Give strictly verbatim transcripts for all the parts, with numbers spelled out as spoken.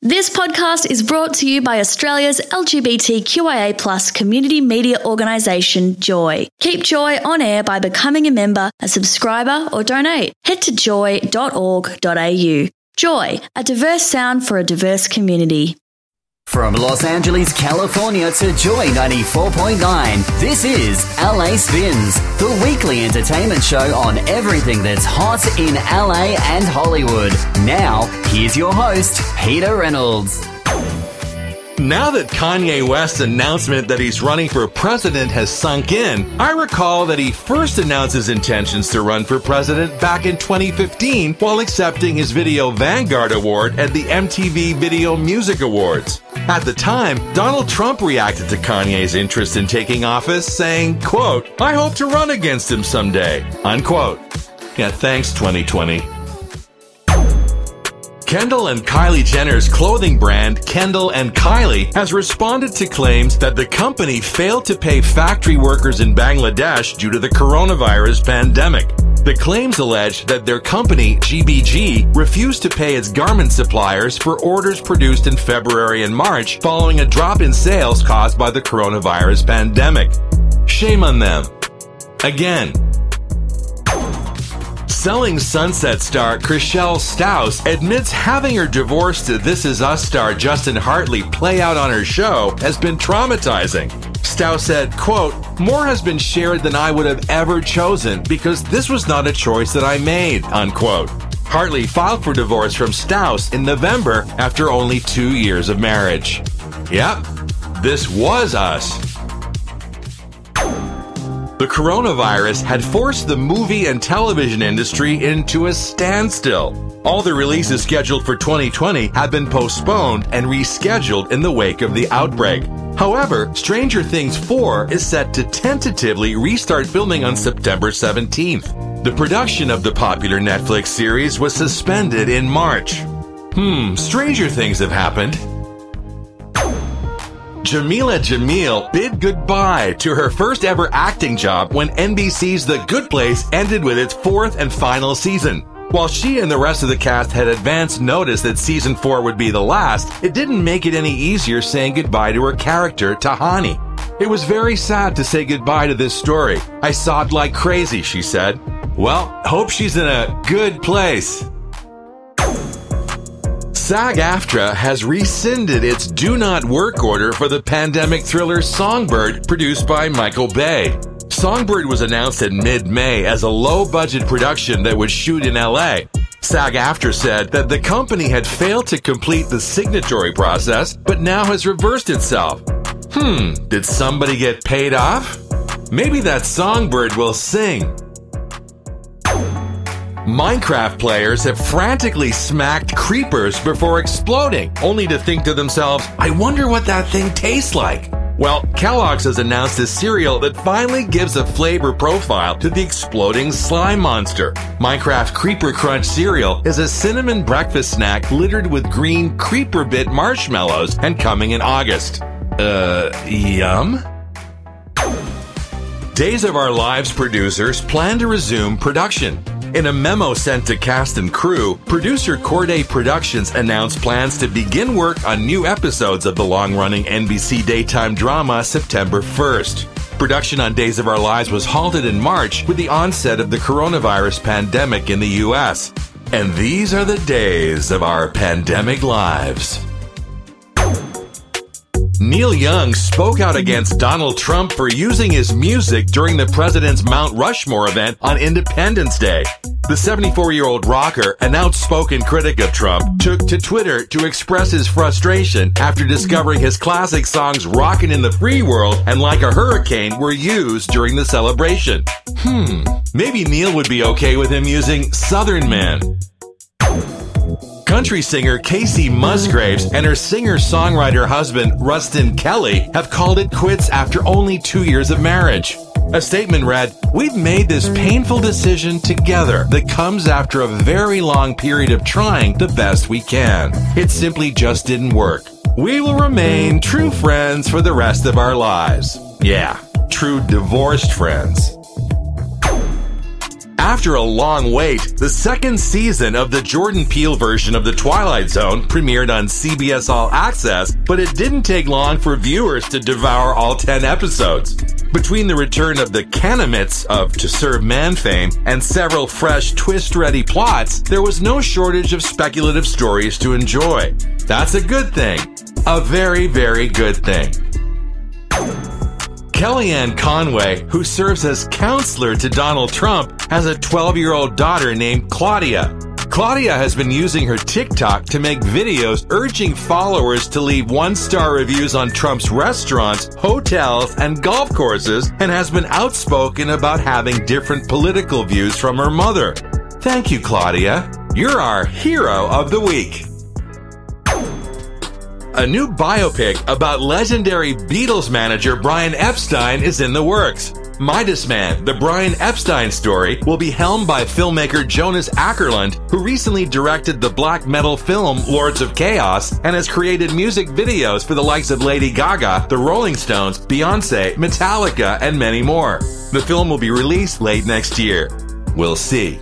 This podcast is brought to you by Australia's L G B T Q I A plus community media organisation, Joy. Keep Joy on air by becoming a member, a subscriber or donate. Head to joy dot org dot a u. Joy, a diverse sound for a diverse community. From Los Angeles, California to Joy ninety-four point nine, this is L A Spins, the weekly entertainment show on everything that's hot in L A and Hollywood. Now, here's your host, Peter Reynolds. Now that Kanye West's announcement that he's running for president has sunk in, I recall that he first announced his intentions to run for president back in twenty fifteen while accepting his Video Vanguard Award at the M T V Video Music Awards. At the time, Donald Trump reacted to Kanye's interest in taking office, saying, quote, "I hope to run against him someday," unquote. Yeah, thanks, twenty twenty. Kendall and Kylie Jenner's clothing brand, Kendall and Kylie, has responded to claims that the company failed to pay factory workers in Bangladesh due to the coronavirus pandemic. The claims allege that their company, G B G, refused to pay its garment suppliers for orders produced in February and March following a drop in sales caused by the coronavirus pandemic. Shame on them. Again. Selling Sunset star Chrishell Stause admits having her divorce to This Is Us star Justin Hartley play out on her show has been traumatizing. Stause said, quote, "More has been shared than I would have ever chosen because this was not a choice that I made," unquote. Hartley filed for divorce from Stause in November after only two years of marriage. Yep, this was us. The coronavirus had forced the movie and television industry into a standstill. All the releases scheduled for twenty twenty have been postponed and rescheduled in the wake of the outbreak. However, Stranger Things four is set to tentatively restart filming on September seventeenth. The production of the popular Netflix series was suspended in March. Hmm, stranger things have happened. Jameela Jamil bid goodbye to her first ever acting job when N B C's The Good Place ended with its fourth and final season. While she and the rest of the cast had advance notice that season four would be the last, it didn't make it any easier saying goodbye to her character, Tahani. "It was very sad to say goodbye to this story. I sobbed like crazy," she said. Well, hope she's in a good place. SAG-AFTRA has rescinded its do not work order for the pandemic thriller Songbird, produced by Michael Bay. Songbird was announced in mid-May as a low-budget production that would shoot in L A. SAG-AFTRA said that the company had failed to complete the signatory process, but now has reversed itself. Hmm, did somebody get paid off? Maybe that Songbird will sing. Minecraft players have frantically smacked creepers before exploding, only to think to themselves, I wonder what that thing tastes like. Well, Kellogg's has announced a cereal that finally gives a flavor profile to the exploding slime monster. Minecraft Creeper Crunch cereal is a cinnamon breakfast snack littered with green Creeper Bit marshmallows and coming in August. Uh, yum? Days of Our Lives producers plan to resume production. In a memo sent to cast and crew, producer Corday Productions announced plans to begin work on new episodes of the long-running N B C daytime drama September first. Production on Days of Our Lives was halted in March with the onset of the coronavirus pandemic in the U S. And these are the days of our pandemic lives. Neil Young spoke out against Donald Trump for using his music during the president's Mount Rushmore event on Independence Day. The seventy-four-year-old rocker, an outspoken critic of Trump, took to Twitter to express his frustration after discovering his classic songs Rockin' in the Free World and Like a Hurricane were used during the celebration. Hmm, maybe Neil would be okay with him using Southern Man. Country singer Casey Musgraves and her singer-songwriter husband Rustin Kelly have called it quits after only two years of marriage. A statement read, "We've made this painful decision together that comes after a very long period of trying the best we can. It simply just didn't work. We will remain true friends for the rest of our lives." Yeah, true divorced friends. After a long wait, the second season of the Jordan Peele version of The Twilight Zone premiered on C B S All Access, but it didn't take long for viewers to devour all ten episodes. Between the return of the Canamitz of To Serve Man fame and several fresh twist-ready plots, there was no shortage of speculative stories to enjoy. That's a good thing. A very, very good thing. Kellyanne Conway, who serves as counselor to Donald Trump, has a twelve-year-old daughter named Claudia. Claudia has been using her TikTok to make videos urging followers to leave one-star reviews on Trump's restaurants, hotels, and golf courses, and has been outspoken about having different political views from her mother. Thank you, Claudia. You're our hero of the week. A new biopic about legendary Beatles manager Brian Epstein is in the works. Midas Man, the Brian Epstein story, will be helmed by filmmaker Jonas Ackerlund, who recently directed the black metal film Lords of Chaos and has created music videos for the likes of Lady Gaga, the Rolling Stones, Beyonce, Metallica, and many more. The film will be released late next year. We'll see.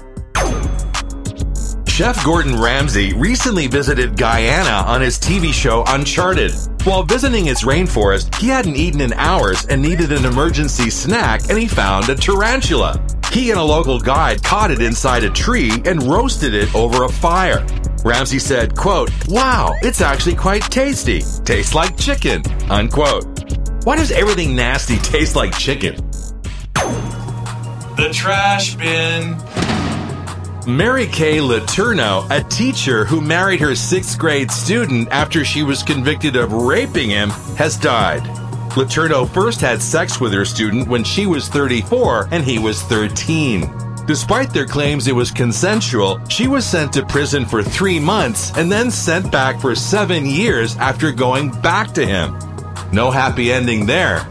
Chef Gordon Ramsay recently visited Guyana on his T V show Uncharted. While visiting its rainforest, he hadn't eaten in hours and needed an emergency snack, and he found a tarantula. He and a local guide caught it inside a tree and roasted it over a fire. Ramsay said, quote, "Wow, it's actually quite tasty. Tastes like chicken," unquote. Why does everything nasty taste like chicken? The trash bin. Mary Kay Letourneau, a teacher who married her sixth grade student after she was convicted of raping him, has died. Letourneau first had sex with her student when she was thirty-four and he was thirteen. Despite their claims it was consensual, she was sent to prison for three months and then sent back for seven years after going back to him. No happy ending there.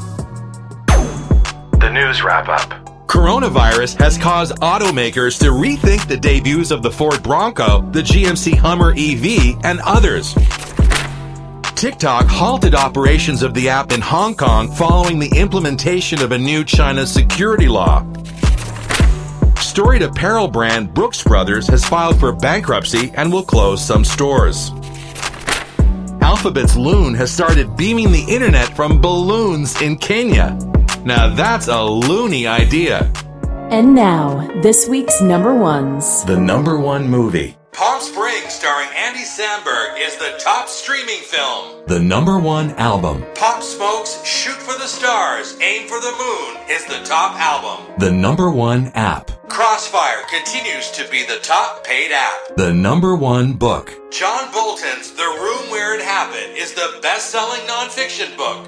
The news wrap-up. Coronavirus has caused automakers to rethink the debuts of the Ford Bronco, the G M C Hummer E V, and others. TikTok halted operations of the app in Hong Kong following the implementation of a new China security law. Storied apparel brand Brooks Brothers has filed for bankruptcy and will close some stores. Alphabet's Loon has started beaming the internet from balloons in Kenya. Now that's a loony idea. And now, this week's number ones. The number one movie. Palm Springs, starring Andy Samberg, is the top streaming film. The number one album. Pop Smoke's Shoot for the Stars, Aim for the Moon is the top album. The number one app. Crossfire continues to be the top paid app. The number one book. John Bolton's The Room Where It Happened is the best-selling nonfiction book.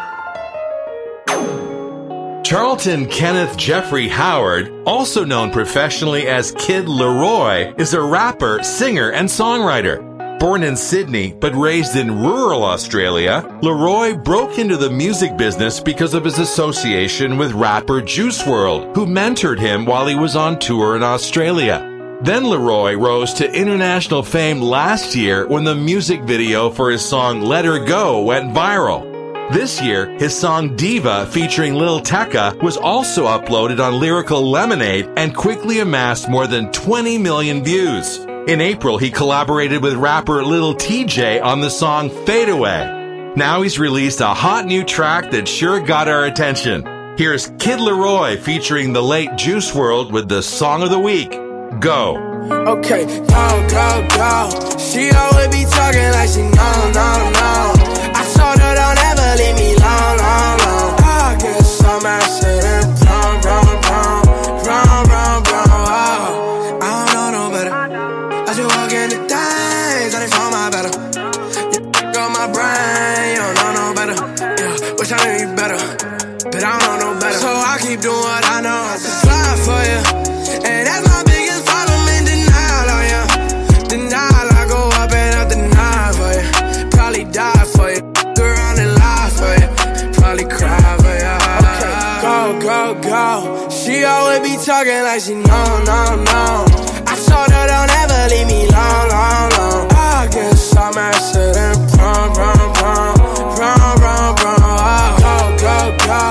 Charlton Kenneth Jeffrey Howard, also known professionally as Kid Laroi, is a rapper, singer, and songwriter. Born in Sydney but raised in rural Australia, Laroi broke into the music business because of his association with rapper Juice world, who mentored him while he was on tour in Australia. Then Laroi rose to international fame last year when the music video for his song Let Her Go went viral. This year, his song Diva featuring Lil Tecca was also uploaded on Lyrical Lemonade and quickly amassed more than twenty million views. In April, he collaborated with rapper Lil T J on the song Fade Away. Now he's released a hot new track that sure got our attention. Here's Kid Laroi featuring the late Juice world with the Song of the Week, Go. Okay, go, go, go. She always be talking like she know, no, no. I told her don't ever leave me long, long, long. I guess I'm accident, wrong, wrong, wrong, wrong, wrong, wrong, oh. I don't know no better. I just walk in the things, I didn't find my better. You got my brain, you don't know no better. Yeah, wish I knew you better, but I don't know no better. So I keep doing what I know, I just slide for you. And that's my biggest problem in denial, oh yeah. Denial, I go up and up denial for you. Probably die for you. Go around and lie for you. Probably cry for you. Okay, go, go, go. She always be talking like she know, no, no. I told her don't ever leave me long, long, long. I guess I'm accident, wrong, wrong, wrong, wrong, wrong, wrong. Oh, go, go, go.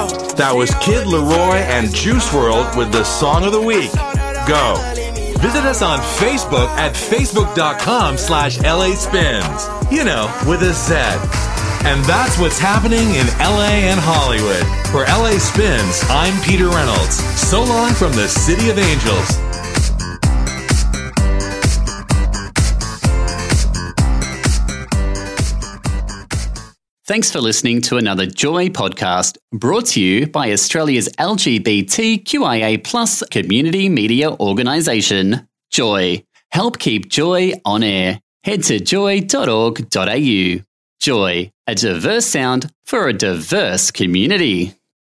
That was Kid Leroy and Juice world with the Song of the Week, Go. Visit us on Facebook at facebook.com slash LA Spins. You know, with a Z. And that's what's happening in L A and Hollywood. For L A Spins, I'm Peter Reynolds. So long from the City of Angels. Thanks for listening to another Joy podcast brought to you by Australia's L G B T Q I A plus community media organisation, Joy. Help keep Joy on air. Head to joy dot org dot a u. Joy, a diverse sound for a diverse community.